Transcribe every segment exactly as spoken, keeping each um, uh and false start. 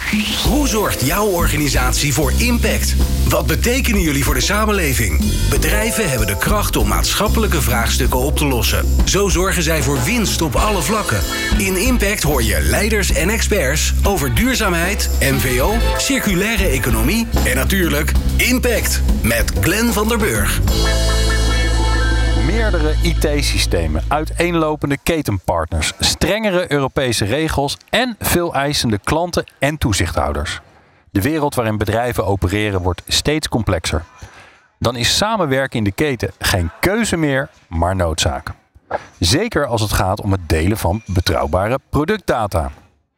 Hoe zorgt jouw organisatie voor impact? Wat betekenen jullie voor de samenleving? Bedrijven hebben de kracht om maatschappelijke vraagstukken op te lossen. Zo zorgen zij voor winst op alle vlakken. In Impact hoor je leiders en experts over duurzaamheid, M V O, circulaire economie en natuurlijk Impact met Glenn van der Burg. Meerdere I T-systemen, uiteenlopende ketenpartners, strengere Europese regels en veel eisende klanten en toezichthouders. De wereld waarin bedrijven opereren wordt steeds complexer. Dan is samenwerken in de keten geen keuze meer, maar noodzaak. Zeker als het gaat om het delen van betrouwbare productdata.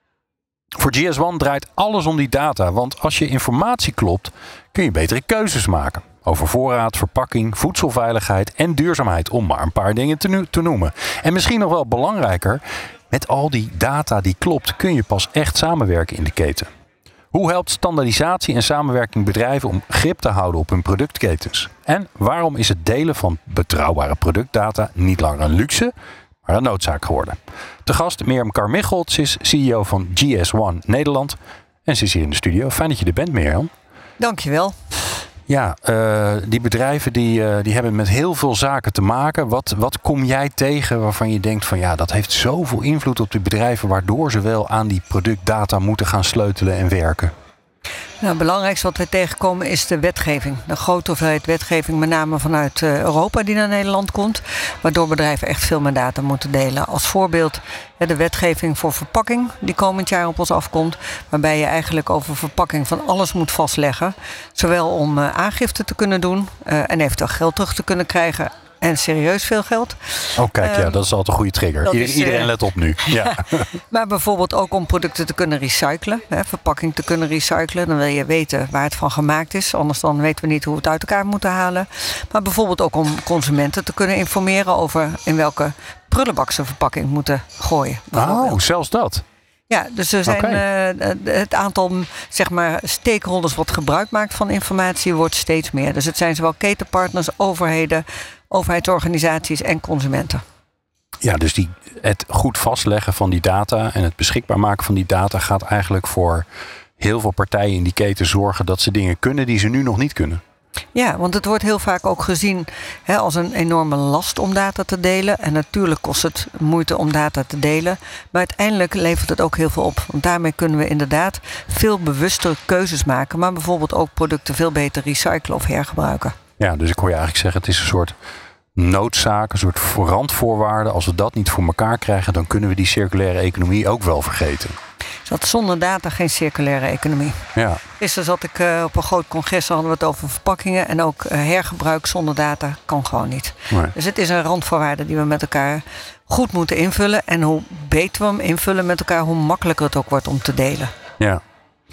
Voor G S one draait alles om die data, want als je informatie klopt, kun je betere keuzes maken. Over voorraad, verpakking, voedselveiligheid en duurzaamheid, om maar een paar dingen te, nu- te noemen. En misschien nog wel belangrijker, met al die data die klopt, kun je pas echt samenwerken in de keten. Hoe helpt standaardisatie en samenwerking bedrijven om grip te houden op hun productketens? En waarom is het delen van betrouwbare productdata niet langer een luxe, maar een noodzaak geworden? Te gast Mirjam Carmichael, ze is C E O van G S one Nederland. En ze is hier in de studio. Fijn dat je er bent, Mirjam. Dankjewel. Ja, uh, die bedrijven die, uh, die hebben met heel veel zaken te maken. Wat, wat kom jij tegen waarvan je denkt van ja, dat heeft zoveel invloed op die bedrijven, waardoor ze wel aan die productdata moeten gaan sleutelen en werken? Nou, het belangrijkste wat we tegenkomen is de wetgeving. De grote hoeveelheid wetgeving, met name vanuit uh, Europa die naar Nederland komt. Waardoor bedrijven echt veel meer data moeten delen. Als voorbeeld ja, de wetgeving voor verpakking die komend jaar op ons afkomt. Waarbij je eigenlijk over verpakking van alles moet vastleggen. Zowel om uh, aangifte te kunnen doen uh, en eventueel geld terug te kunnen krijgen. En serieus veel geld. Oh kijk, ja, um, dat is altijd een goede trigger. Ieder, is, iedereen uh, let op nu. Ja. Maar bijvoorbeeld ook om producten te kunnen recyclen. Hè, verpakking te kunnen recyclen. Dan wil je weten waar het van gemaakt is. Anders dan weten we niet hoe we het uit elkaar moeten halen. Maar bijvoorbeeld ook om consumenten te kunnen informeren over in welke prullenbak ze verpakking moeten gooien. Oh, zelfs dat. Ja, dus er zijn Okay. uh, het aantal zeg maar, stakeholders wat gebruik maakt van informatie wordt steeds meer. Dus het zijn zowel ketenpartners, overheden, overheidsorganisaties en consumenten. Ja, dus die, het goed vastleggen van die data en het beschikbaar maken van die data gaat eigenlijk voor heel veel partijen in die keten zorgen dat ze dingen kunnen die ze nu nog niet kunnen. Ja, want het wordt heel vaak ook gezien hè, als een enorme last om data te delen. En natuurlijk kost het moeite om data te delen. Maar uiteindelijk levert het ook heel veel op. Want daarmee kunnen we inderdaad veel bewustere keuzes maken. Maar bijvoorbeeld ook producten veel beter recyclen of hergebruiken. Ja, dus ik hoor je eigenlijk zeggen, het is een soort noodzaak, een soort randvoorwaarde. Als we dat niet voor elkaar krijgen, dan kunnen we die circulaire economie ook wel vergeten. Dat zonder data geen circulaire economie. Ja. Gisteren zat ik uh, op een groot congres, hadden we het over verpakkingen. En ook uh, hergebruik zonder data kan gewoon niet. Nee. Dus het is een randvoorwaarde die we met elkaar goed moeten invullen. En hoe beter we hem invullen met elkaar, hoe makkelijker het ook wordt om te delen. Ja.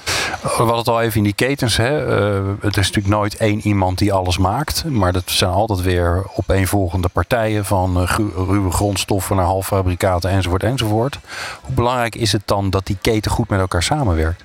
We hadden het al even in die ketens. Hè. Uh, het is natuurlijk nooit één iemand die alles maakt. Maar dat zijn altijd weer opeenvolgende partijen. Van uh, ruwe grondstoffen naar halffabrikaten enzovoort enzovoort. Hoe belangrijk is het dan dat die keten goed met elkaar samenwerkt?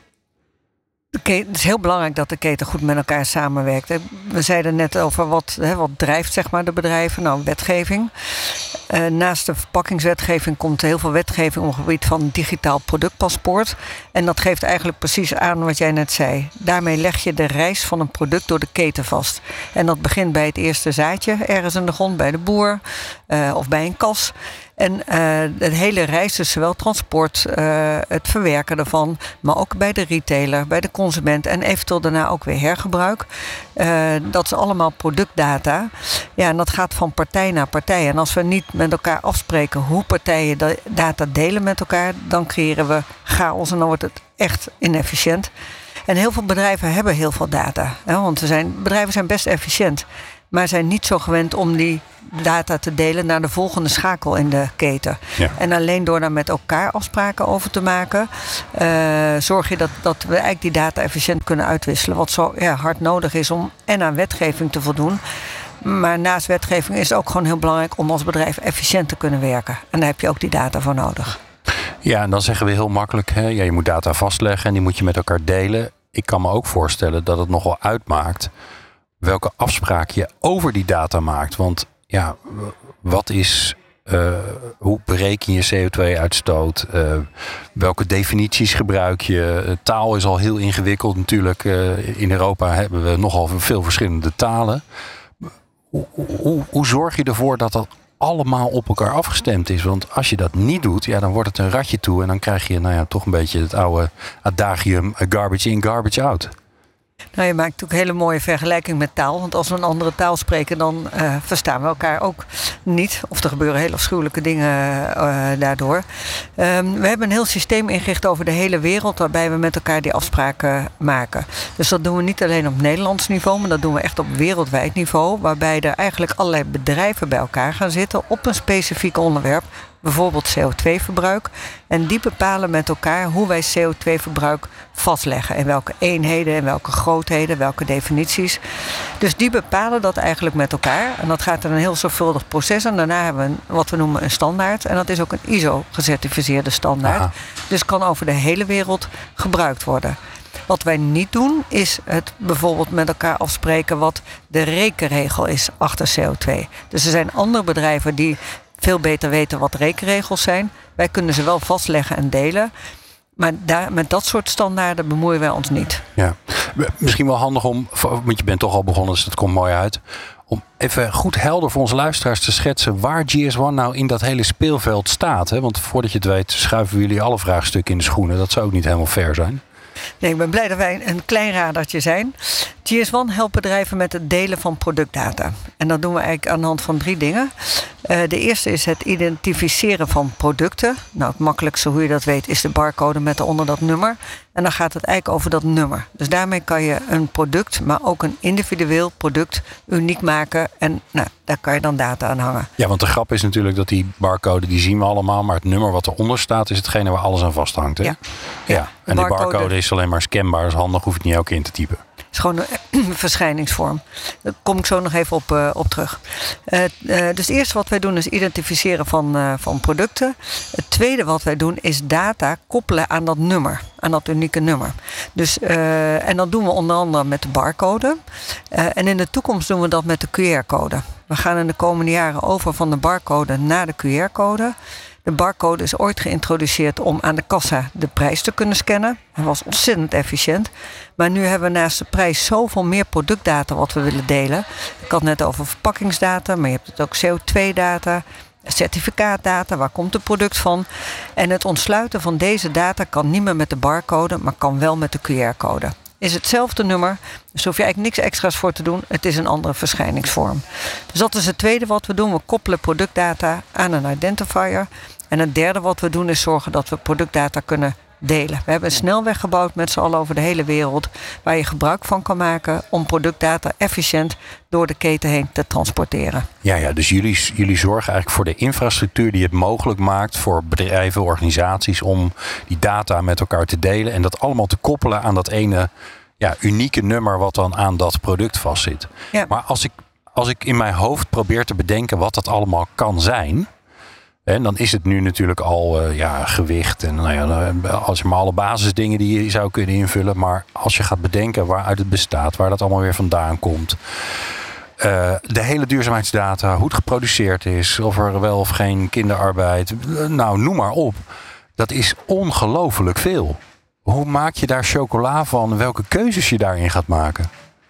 De keten, het is heel belangrijk dat de keten goed met elkaar samenwerkt. We zeiden net over wat, hè, wat drijft zeg maar, de bedrijven. Nou, wetgeving. Uh, naast de verpakkingswetgeving komt heel veel wetgeving op het gebied van digitaal productpaspoort. En dat geeft eigenlijk precies aan wat jij net zei. Daarmee leg je de reis van een product door de keten vast. En dat begint bij het eerste zaadje, ergens in de grond, bij de boer uh, of bij een kas. En uh, de hele reis, dus zowel transport, uh, het verwerken ervan, maar ook bij de retailer, bij de consument en eventueel daarna ook weer hergebruik. Uh, dat is allemaal productdata. Ja, en dat gaat van partij naar partij. En als we niet met elkaar afspreken hoe partijen de data delen met elkaar, dan creëren we chaos en dan wordt het echt inefficiënt. En heel veel bedrijven hebben heel veel data. Hè, want ze zijn, bedrijven zijn best efficiënt, maar zijn niet zo gewend om die data te delen naar de volgende schakel in de keten. Ja. En alleen door daar met elkaar afspraken over te maken, uh, zorg je dat, dat we eigenlijk die data efficiënt kunnen uitwisselen. Wat zo ja, hard nodig is om en aan wetgeving te voldoen. Maar naast wetgeving is het ook gewoon heel belangrijk om als bedrijf efficiënt te kunnen werken. En daar heb je ook die data voor nodig. Ja, en dan zeggen we heel makkelijk, hè, ja, je moet data vastleggen en die moet je met elkaar delen. Ik kan me ook voorstellen dat het nogal uitmaakt welke afspraak je over die data maakt. Want ja, wat is Uh, hoe bereken je C O twee uitstoot? Uh, welke definities gebruik je? Uh, taal is al heel ingewikkeld natuurlijk. Uh, in Europa hebben we nogal veel verschillende talen. Hoe, hoe, hoe zorg je ervoor dat dat allemaal op elkaar afgestemd is? Want als je dat niet doet, ja, dan wordt het een ratje toe. En dan krijg je nou ja, toch een beetje het oude adagium garbage in, garbage out. Nou, je maakt natuurlijk een hele mooie vergelijking met taal. Want als we een andere taal spreken, dan uh, verstaan we elkaar ook niet. Of er gebeuren hele afschuwelijke dingen uh, daardoor. Um, we hebben een heel systeem ingericht over de hele wereld, waarbij we met elkaar die afspraken maken. Dus dat doen we niet alleen op Nederlands niveau, maar dat doen we echt op wereldwijd niveau. Waarbij er eigenlijk allerlei bedrijven bij elkaar gaan zitten op een specifiek onderwerp. Bijvoorbeeld C O twee verbruik. En die bepalen met elkaar hoe wij C O twee verbruik vastleggen. In welke eenheden, in welke grootheden, welke definities. Dus die bepalen dat eigenlijk met elkaar. En dat gaat in een heel zorgvuldig proces. En daarna hebben we een, wat we noemen een standaard. En dat is ook een I S O-gecertificeerde standaard. Aha. Dus kan over de hele wereld gebruikt worden. Wat wij niet doen, is het bijvoorbeeld met elkaar afspreken wat de rekenregel is achter C O twee. Dus er zijn andere bedrijven die veel beter weten wat rekenregels zijn. Wij kunnen ze wel vastleggen en delen. Maar daar, met dat soort standaarden bemoeien wij ons niet. Ja, misschien wel handig om, want je bent toch al begonnen, dus dat komt mooi uit. Om even goed helder voor onze luisteraars te schetsen waar G S one nou in dat hele speelveld staat. Hè? Want voordat je het weet schuiven we jullie alle vraagstukken in de schoenen. Dat zou ook niet helemaal fair zijn. Nee, ik ben blij dat wij een klein radartje zijn. G S one helpt bedrijven met het delen van productdata. En dat doen we eigenlijk aan de hand van drie dingen. Uh, de eerste is het identificeren van producten. Nou, het makkelijkste hoe je dat weet is de barcode met daaronder dat nummer. En dan gaat het eigenlijk over dat nummer. Dus daarmee kan je een product, maar ook een individueel product uniek maken. En nou, daar kan je dan data aan hangen. Ja, want de grap is natuurlijk dat die barcode, die zien we allemaal. Maar het nummer wat eronder staat is hetgene waar alles aan vasthangt. Hè? Ja. ja. ja. En die barcode, barcode is alleen maar scanbaar. Dat is handig, hoef je het niet elke keer in te typen. Het is gewoon een verschijningsvorm. Daar kom ik zo nog even op, uh, op terug. Uh, uh, dus het eerste wat wij doen is identificeren van, uh, van producten. Het tweede wat wij doen is data koppelen aan dat nummer. Aan dat unieke nummer. Dus, uh, en dat doen we onder andere met de barcode. Uh, en in de toekomst doen we dat met de Q R-code. We gaan in de komende jaren over van de barcode naar de Q R-code. De barcode is ooit geïntroduceerd om aan de kassa de prijs te kunnen scannen. Dat was ontzettend efficiënt. Maar nu hebben we naast de prijs zoveel meer productdata wat we willen delen. Ik had het net over verpakkingsdata, maar je hebt het ook C O twee data, certificaatdata, waar komt het product van? En het ontsluiten van deze data kan niet meer met de barcode, maar kan wel met de Q R-code. Is hetzelfde nummer, dus hoef je eigenlijk niks extra's voor te doen. Het is een andere verschijningsvorm. Dus dat is het tweede wat we doen. We koppelen productdata aan een identifier. En het derde wat we doen is zorgen dat we productdata kunnen delen. We hebben een snelweg gebouwd met z'n allen over de hele wereld, waar je gebruik van kan maken om productdata efficiënt door de keten heen te transporteren. Ja, ja, dus jullie, jullie zorgen eigenlijk voor de infrastructuur die het mogelijk maakt voor bedrijven, organisaties om die data met elkaar te delen en dat allemaal te koppelen aan dat ene ja, unieke nummer wat dan aan dat product vastzit. Ja. Maar als ik, als ik in mijn hoofd probeer te bedenken wat dat allemaal kan zijn, en dan is het nu natuurlijk al uh, ja, gewicht. En nou ja, als je maar alle basisdingen die je zou kunnen invullen. Maar als je gaat bedenken waaruit het bestaat. Waar dat allemaal weer vandaan komt. Uh, de hele duurzaamheidsdata. Hoe het geproduceerd is. Of er wel of geen kinderarbeid. Nou, noem maar op. Dat is ongelooflijk veel. Hoe maak je daar chocola van? Welke keuzes je daarin gaat maken?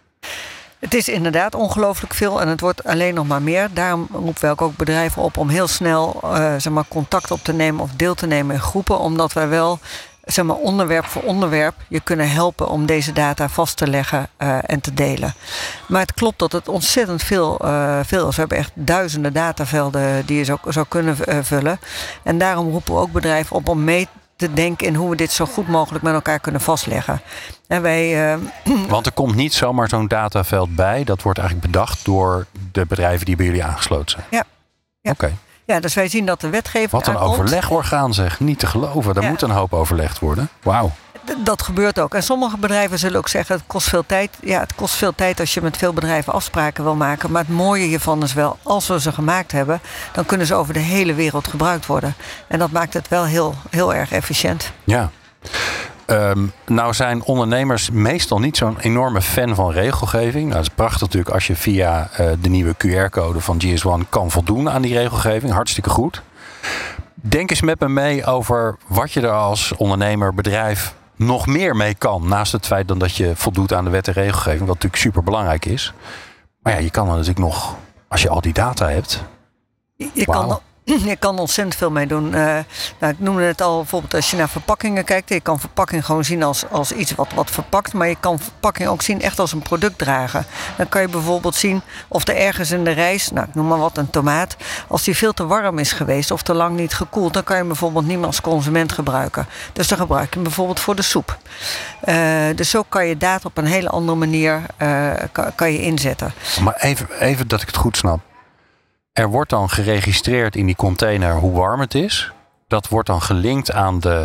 Het is inderdaad ongelooflijk veel en het wordt alleen nog maar meer. Daarom roepen wij ook bedrijven op om heel snel uh, zeg maar, contact op te nemen of deel te nemen in groepen. Omdat wij wel zeg maar, onderwerp voor onderwerp je kunnen helpen om deze data vast te leggen uh, en te delen. Maar het klopt dat het ontzettend veel, uh, veel is. We hebben echt duizenden datavelden die je zou, zou kunnen uh, vullen. En daarom roepen we ook bedrijven op om mee te denken in hoe we dit zo goed mogelijk met elkaar kunnen vastleggen. En wij, uh... Want er komt niet zomaar zo'n dataveld bij. Dat wordt eigenlijk bedacht door de bedrijven die bij jullie aangesloten zijn. Ja. ja. Oké. Okay. Ja, dus wij zien dat de wetgeving Wat een aankomt. overlegorgaan zeg. Niet te geloven. Daar ja. moet een hoop overlegd worden. Wauw. Dat gebeurt ook. En sommige bedrijven zullen ook zeggen, het kost veel tijd. Ja, het kost veel tijd als je met veel bedrijven afspraken wil maken. Maar het mooie hiervan is wel, als we ze gemaakt hebben, dan kunnen ze over de hele wereld gebruikt worden. En dat maakt het wel heel, heel erg efficiënt. Ja. Um, nou zijn ondernemers meestal niet zo'n enorme fan van regelgeving. Nou, het is prachtig natuurlijk als je via uh, de nieuwe Q R-code van G S one kan voldoen aan die regelgeving. Hartstikke goed. Denk eens met me mee over wat je er als ondernemer, bedrijf nog meer mee kan. Naast het feit dan dat je voldoet aan de wet en regelgeving, wat natuurlijk super belangrijk is. Maar ja, je kan er natuurlijk nog, als je al die data hebt. Je wow. kan Je kan ontzettend veel mee doen. Uh, nou, ik noemde het al, bijvoorbeeld als je naar verpakkingen kijkt. Je kan verpakking gewoon zien als, als iets wat, wat verpakt. Maar je kan verpakking ook zien echt als een product dragen. Dan kan je bijvoorbeeld zien of er ergens in de rijst, nou ik noem maar wat, een tomaat, als die veel te warm is geweest of te lang niet gekoeld, dan kan je hem bijvoorbeeld niet meer als consument gebruiken. Dus dan gebruik je hem bijvoorbeeld voor de soep. Uh, dus zo kan je data op een hele andere manier uh, kan, kan je inzetten. Maar even, even dat ik het goed snap. Er wordt dan geregistreerd in die container hoe warm het is. Dat wordt dan gelinkt aan de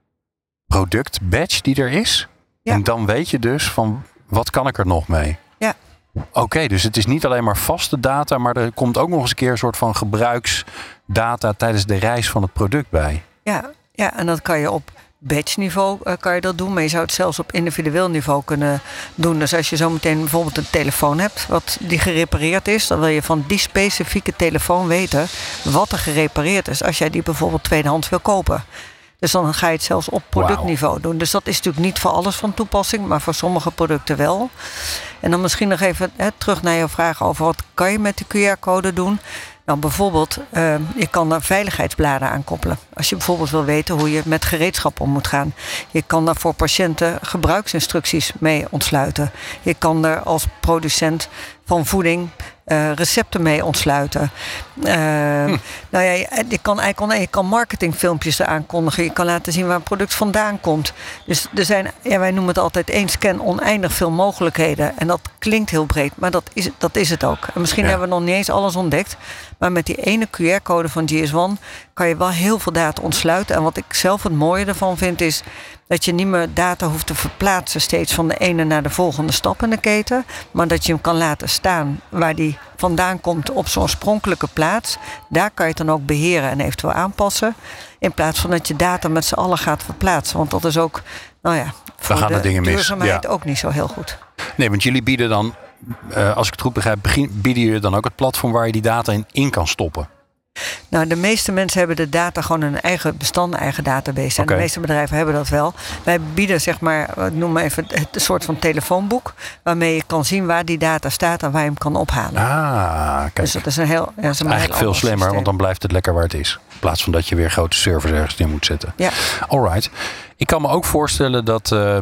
productbadge die er is. Ja. En dan weet je dus van wat kan ik er nog mee? Ja. Oké, okay, dus het is niet alleen maar vaste data, maar er komt ook nog eens een keer een soort van gebruiksdata tijdens de reis van het product bij. Ja, ja, en dat kan je op batch niveau uh, kan je dat doen, maar je zou het zelfs op individueel niveau kunnen doen. Dus als je zometeen bijvoorbeeld een telefoon hebt wat die gerepareerd is, dan wil je van die specifieke telefoon weten wat er gerepareerd is als jij die bijvoorbeeld tweedehands wil kopen. Dus dan ga je het zelfs op productniveau wow. doen. Dus dat is natuurlijk niet voor alles van toepassing, maar voor sommige producten wel. En dan misschien nog even hè, terug naar jouw vraag over wat kan je met de Q R-code doen. Nou, bijvoorbeeld, uh, je kan daar veiligheidsbladen aan koppelen. Als je bijvoorbeeld wil weten hoe je met gereedschap om moet gaan. Je kan daar voor patiënten gebruiksinstructies mee ontsluiten. Je kan er als producent van voeding uh, recepten mee ontsluiten. Uh, hm. Nou ja, je, je kan eigenlijk je kan marketingfilmpjes eraan kondigen. Je kan laten zien waar een product vandaan komt. Dus er zijn, ja, wij noemen het altijd één scan, oneindig veel mogelijkheden. En dat klinkt heel breed, maar dat is, dat is het ook. En misschien ja. hebben we nog niet eens alles ontdekt. Maar met die ene Q R-code van G S one kan je wel heel veel data ontsluiten. En wat ik zelf het mooie ervan vind is dat je niet meer data hoeft te verplaatsen steeds van de ene naar de volgende stap in de keten. Maar dat je hem kan laten staan waar die vandaan komt op zijn oorspronkelijke plaats. Daar kan je het dan ook beheren en eventueel aanpassen. In plaats van dat je data met z'n allen gaat verplaatsen. Want dat is ook, nou ja, voor gaan de, de duurzaamheid ja. ook niet zo heel goed. Nee, want jullie bieden dan, uh, als ik het goed begrijp, bieden jullie dan ook het platform waar je die data in, in kan stoppen? Nou, de meeste mensen hebben de data gewoon een eigen bestand, een eigen database. Okay. En de meeste bedrijven hebben dat wel. Wij bieden, zeg maar, noem maar even het een soort van telefoonboek, waarmee je kan zien waar die data staat en waar je hem kan ophalen. Ah, kijk. Dus dat is een heel, ja, dat is een eigenlijk veel slimmer, systeem. Want dan blijft het lekker waar het is. In plaats van dat je weer grote servers ergens in moet zetten. Ja. Alright. Ik kan me ook voorstellen dat, uh,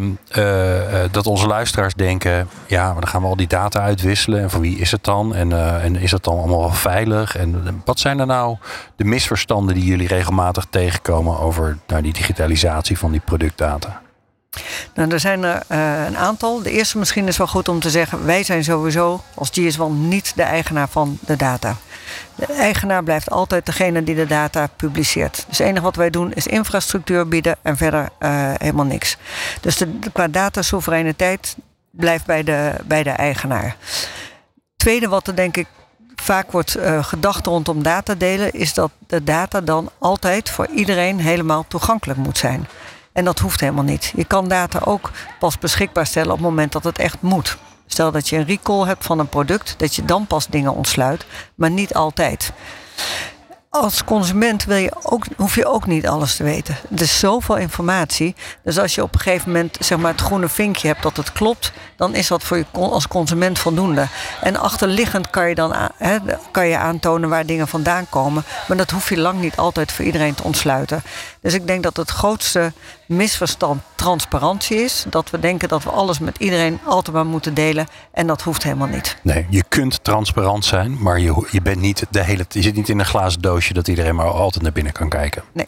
uh, dat onze luisteraars denken, ja, maar dan gaan we al die data uitwisselen. En voor wie is het dan? En, uh, en is dat dan allemaal wel veilig? En wat zijn er nou de misverstanden die jullie regelmatig tegenkomen over nou, die digitalisatie van die productdata? Nou, er zijn er uh, een aantal. De eerste misschien is wel goed om te zeggen, wij zijn sowieso als G S one niet de eigenaar van de data. De eigenaar blijft altijd degene die de data publiceert. Dus het enige wat wij doen is infrastructuur bieden en verder uh, helemaal niks. Dus de, de, qua datasoevereiniteit blijft bij de, bij de eigenaar. Tweede wat er denk ik vaak wordt uh, gedacht rondom datadelen is dat de data dan altijd voor iedereen helemaal toegankelijk moet zijn. En dat hoeft helemaal niet. Je kan data ook pas beschikbaar stellen op het moment dat het echt moet. Stel dat je een recall hebt van een product, dat je dan pas dingen ontsluit, maar niet altijd. Als consument wil je ook, hoef je ook niet alles te weten. Er is zoveel informatie. Dus als je op een gegeven moment zeg maar, het groene vinkje hebt dat het klopt, dan is dat voor je als consument voldoende. En achterliggend kan je dan he, kan je aantonen waar dingen vandaan komen. Maar dat hoef je lang niet altijd voor iedereen te ontsluiten. Dus ik denk dat het grootste misverstand transparantie is. Dat we denken dat we alles met iedereen altijd maar moeten delen. En dat hoeft helemaal niet. Nee, je kunt transparant zijn, maar je, je bent niet de hele, je zit niet in een glazen doosje dat iedereen maar altijd naar binnen kan kijken. Nee.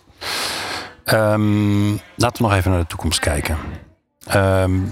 Um, laten we nog even naar de toekomst kijken. Um,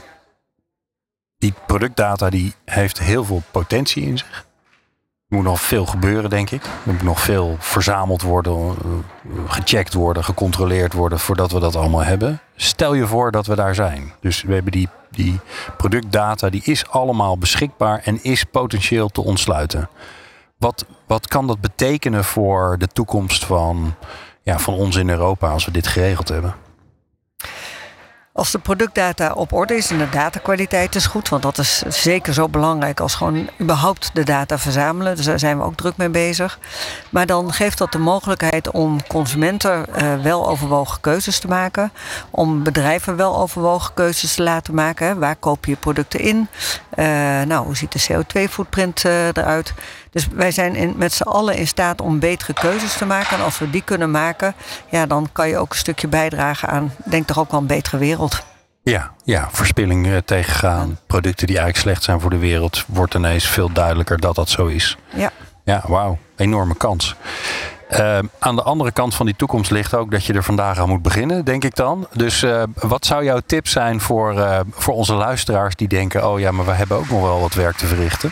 die productdata die heeft heel veel potentie in zich. Er moet nog veel gebeuren, denk ik. Er moet nog veel verzameld worden, gecheckt worden, gecontroleerd worden voordat we dat allemaal hebben. Stel je voor dat we daar zijn. Dus we hebben die, die productdata, die is allemaal beschikbaar en is potentieel te ontsluiten. Wat, wat kan dat betekenen voor de toekomst van, ja, van ons in Europa als we dit geregeld hebben? Als de productdata op orde is en de datakwaliteit is goed, want dat is zeker zo belangrijk als gewoon überhaupt de data verzamelen. Dus daar zijn we ook druk mee bezig. Maar dan geeft dat de mogelijkheid om consumenten uh, wel overwogen keuzes te maken. Om bedrijven wel overwogen keuzes te laten maken. Hè. Waar koop je producten in? Uh, nou, hoe ziet de C O twee footprint uh, eruit? Dus wij zijn in, met z'n allen in staat om betere keuzes te maken. En als we die kunnen maken, ja, dan kan je ook een stukje bijdragen aan, denk toch ook wel een betere wereld. Ja, ja, verspilling uh, tegengaan. Ja. Producten die eigenlijk slecht zijn voor de wereld. Wordt ineens veel duidelijker dat dat zo is. Ja, ja, wauw. Enorme kans. Uh, aan de andere kant van die toekomst ligt ook dat je er vandaag aan moet beginnen, denk ik dan. Dus uh, wat zou jouw tip zijn voor, uh, voor onze luisteraars die denken, oh ja, maar we hebben ook nog wel wat werk te verrichten?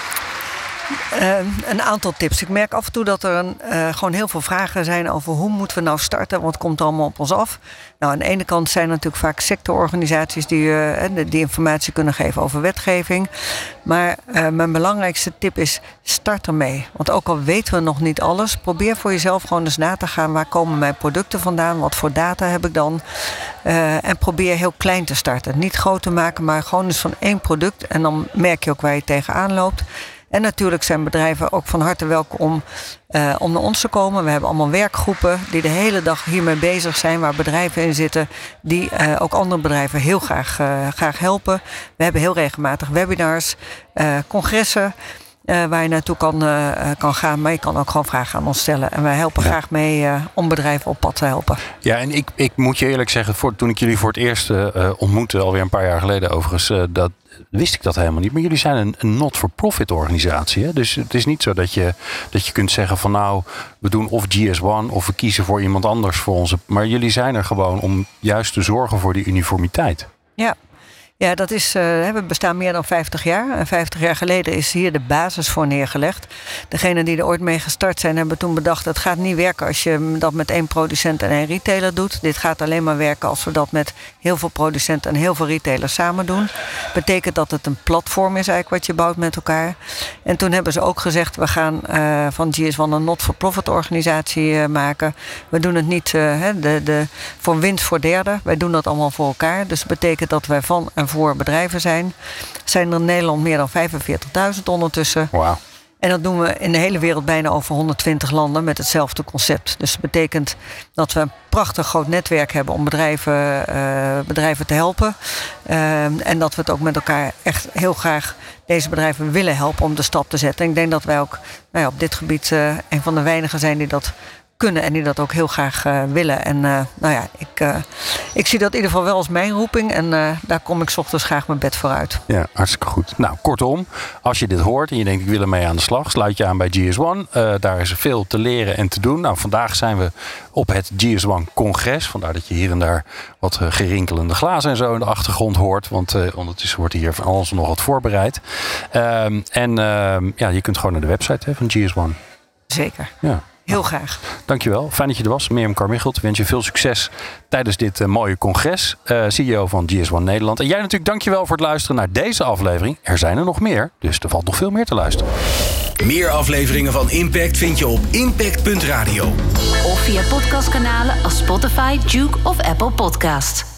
Uh, een aantal tips. Ik merk af en toe dat er een, uh, gewoon heel veel vragen zijn over hoe moeten we nou starten, wat komt er allemaal op ons af. Nou, aan de ene kant zijn er natuurlijk vaak sectororganisaties die, uh, die informatie kunnen geven over wetgeving. Maar uh, mijn belangrijkste tip is, start ermee. Want ook al weten we nog niet alles, probeer voor jezelf gewoon eens na te gaan, waar komen mijn producten vandaan, wat voor data heb ik dan. Uh, en probeer heel klein te starten. Niet groot te maken, maar gewoon eens van één product. En dan merk je ook waar je tegenaan loopt. En natuurlijk zijn bedrijven ook van harte welkom om, uh, om naar ons te komen. We hebben allemaal werkgroepen die de hele dag hiermee bezig zijn, waar bedrijven in zitten die uh, ook andere bedrijven heel graag, uh, graag helpen. We hebben heel regelmatig webinars, uh, congressen uh, waar je naartoe kan, uh, kan gaan. Maar je kan ook gewoon vragen aan ons stellen. En wij helpen ja. graag mee uh, om bedrijven op pad te helpen. Ja, en ik, ik moet je eerlijk zeggen, voor, toen ik jullie voor het eerst uh, ontmoette, alweer een paar jaar geleden overigens, uh, dat wist ik dat helemaal niet. Maar jullie zijn een, een not-for-profit organisatie. Hè? Dus het is niet zo dat je, dat je kunt zeggen van nou, we doen of G S one of we kiezen voor iemand anders voor onze. Maar jullie zijn er gewoon om juist te zorgen voor die uniformiteit. Ja. Ja, dat is, uh, we bestaan meer dan vijftig jaar. En vijftig jaar geleden is hier de basis voor neergelegd. Degenen die er ooit mee gestart zijn, hebben toen bedacht, het gaat niet werken als je dat met één producent en één retailer doet. Dit gaat alleen maar werken als we dat met heel veel producenten en heel veel retailers samen doen. Betekent dat het een platform is eigenlijk wat je bouwt met elkaar. En toen hebben ze ook gezegd, we gaan uh, van G S one een not-for-profit organisatie uh, maken. We doen het niet uh, de, de, voor winst voor derden. Wij doen dat allemaal voor elkaar. Dus dat betekent dat wij van en voor bedrijven zijn. Zijn er in Nederland meer dan vijfenveertigduizend ondertussen. Wauw. En dat doen we in de hele wereld bijna over honderdtwintig landen met hetzelfde concept. Dus dat betekent dat we een prachtig groot netwerk hebben om bedrijven, uh, bedrijven te helpen. Uh, en dat we het ook met elkaar echt heel graag deze bedrijven willen helpen om de stap te zetten. En ik denk dat wij ook nou ja, op dit gebied uh, een van de weinigen zijn die dat kunnen en die dat ook heel graag uh, willen. En uh, nou ja, ik, uh, ik zie dat in ieder geval wel als mijn roeping. En uh, daar kom ik 's ochtends graag mijn bed voor uit. Ja, hartstikke goed. Nou, kortom, als je dit hoort en je denkt ik wil ermee aan de slag, sluit je aan bij G S one. Uh, daar is er veel te leren en te doen. Nou, vandaag zijn we op het G S one congres. Vandaar dat je hier en daar wat uh, gerinkelende glazen en zo in de achtergrond hoort. Want uh, ondertussen wordt hier van alles nog wat voorbereid. Uh, en uh, ja, je kunt gewoon naar de website hè, van G S one. Zeker. Ja. Heel graag. Dankjewel. Fijn dat je er was. Mirjam Carmichelt. Ik wens je veel succes tijdens dit uh, mooie congres. Uh, C E O van G S one Nederland. En jij natuurlijk dankjewel voor het luisteren naar deze aflevering. Er zijn er nog meer, dus er valt nog veel meer te luisteren. Meer afleveringen van Impact vind je op impact punt radio. Of via podcastkanalen als Spotify, Juke of Apple Podcast.